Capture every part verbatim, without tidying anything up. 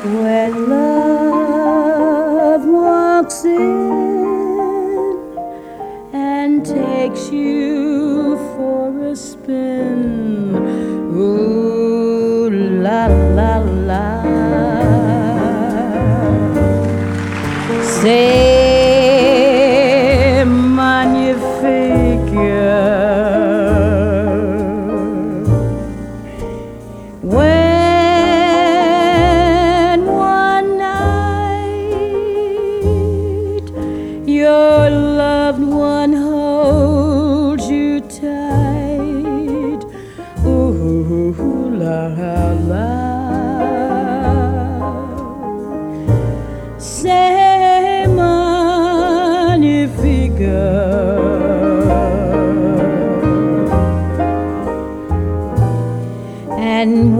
When love walks in and takes you for a spin, ooh la la la, c'est magnifique. When one night your loved one holds you tight, ooh la la, c'est magnifique. And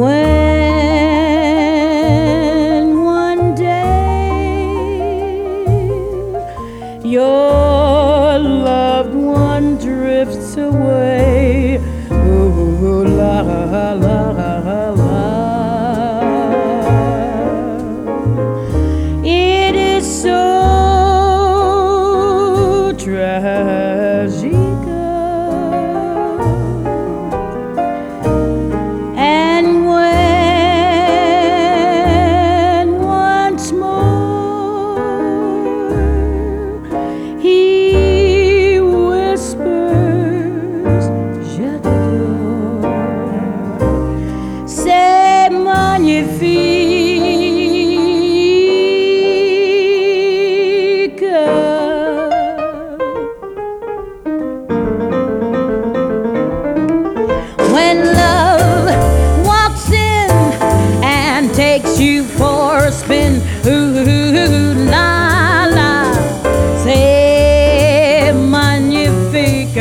when one day your loved one drifts away, ooh la la la la, it is so tragic. Magnifique. When love walks in and takes you for a spin, ooh la la, c'est magnifique.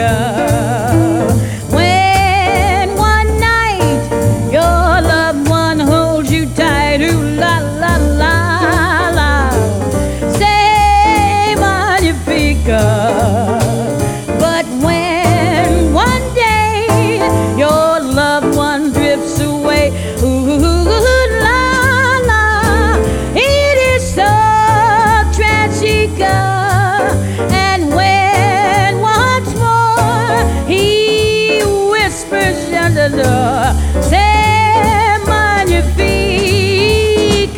When one night your loved one holds you tight, ooh la la la la, c'est magnifique. But when one day your loved one drifts away, ooh la la, it is so tragic. And when once more he whispers under the door, c'est magnifique,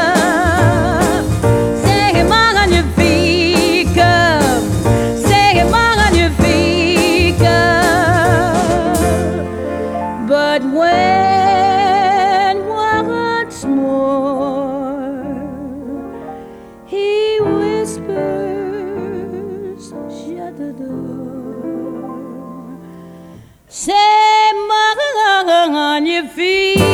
c'est magnifique, c'est magnifique. But when once more he whispers, shut the door, c'est magnifique.